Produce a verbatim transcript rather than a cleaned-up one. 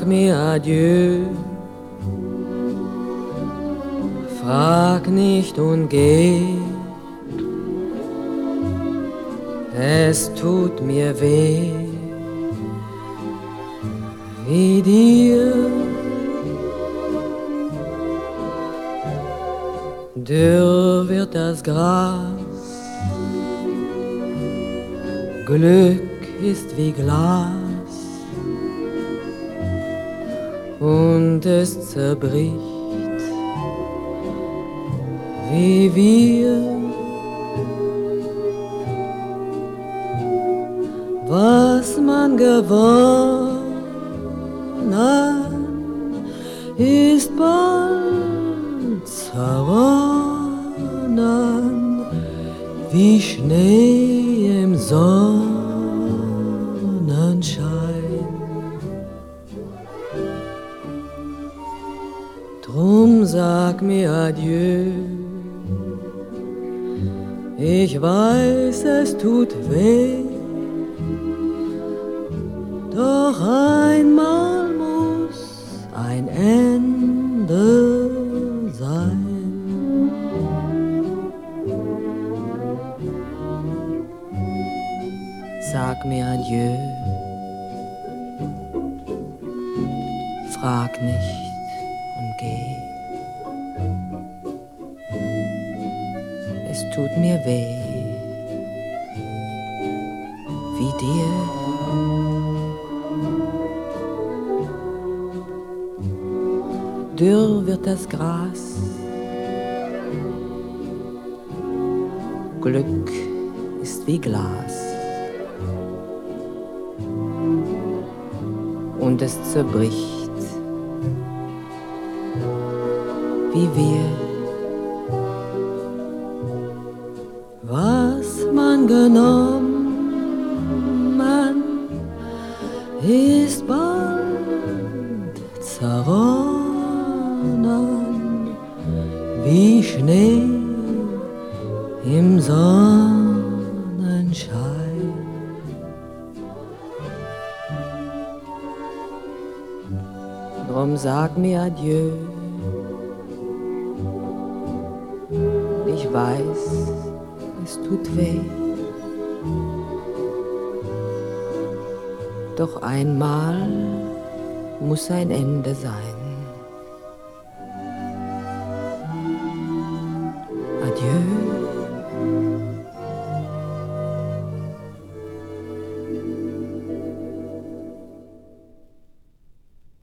mir adieu. Frag nicht und geh, es tut mir weh, wie dir. Dürr wird das Gras, Glück ist wie Glas und es zerbricht wie wir. Was man gewonnen ist bald zerronnen wie Schnee im Sonnenschein. Drum sag mir adieu, ich weiß, es tut weh, doch einmal muss ein Ende sein. Sag mir adieu, frag nicht und geh. Es tut mir weh, wie dir. Dürr wird das Gras, Glück ist wie Glas und es zerbricht wie wir. Was man genommen ist bald zerronnen wie Schnee im Sonnenschein. Drum sag mir adieu, ich weiß, es tut weh, doch einmal muss ein Ende sein. Adieu.